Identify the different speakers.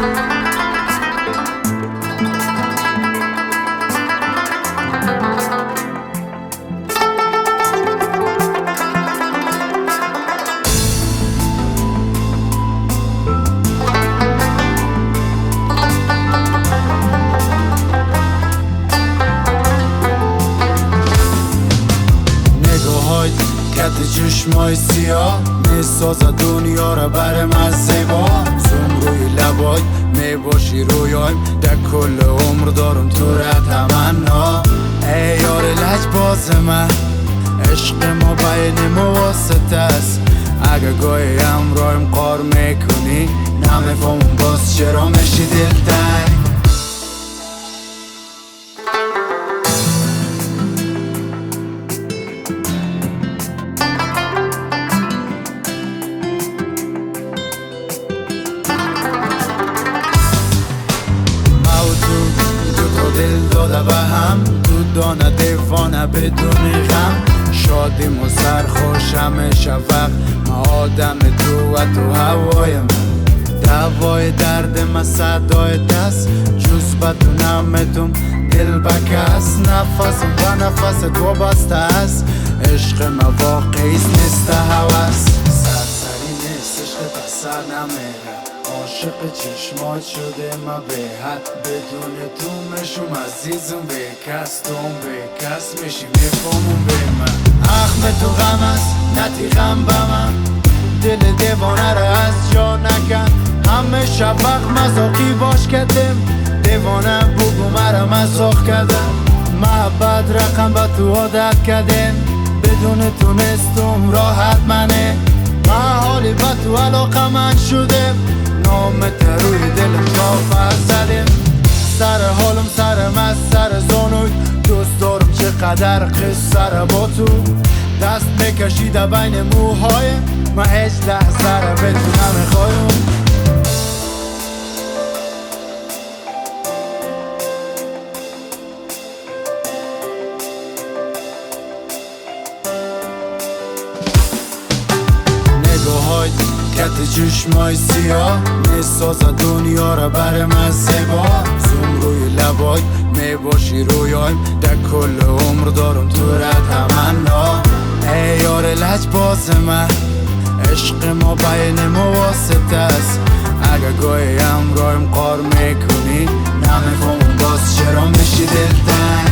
Speaker 1: کت چشمای سیاه میساز دنیا را بر من زیبا زوم روی لبای میباشی رویایم در کل عمر دارم تو را تمنا ای یار لجباز من عشق ما بین ما واسطه است اگه گاهی همراهیم قار میکنی نمیفهمم باز چرا میشی دلتنگ دل داده به هم تو دانه دیوانه بدون غم شادیم و سرخوش همیشه وقت ما آدم تو و تو هوای من دوای درد ما صدای دست جز به تو نمیتون دل بکس نفسم و نفس تو بسته است عشق ما واقعیست نیست هوس سرسری نیست عشق بسر نمیره عاشق چشمات شده ما به حد بدون تو مشوم عزیزم به کس توم به کس میشی میفهمم به من اخم تو غم است نتی غم به من دل دیوانه را از جا نکن همه شفق مزاقی باش کردم دیوانه بگو مرا مزاق کردم محبت رقم به تو عادت کردم بدون تو نستم راحت منه من حالی به تو علاقه من شده نامت روی دلم کافر زدیم سر حالم سرم از سر زانوی دوست دارم چقدر قصه را با تو دست میکشیده بین موهای من هیچ لحظه را به تو نمیخوایم کت چشمای سیاه میساز دنیا را بر من زیبا زوم روی لبای میباشی رویایم در کل عمر دارم تو را تمنا ای یار لجباز من عشق ما بین ما واسطه است اگه گاهی همراهیم قار میکنی نمیفهمم باز چرا میشی دلتنگ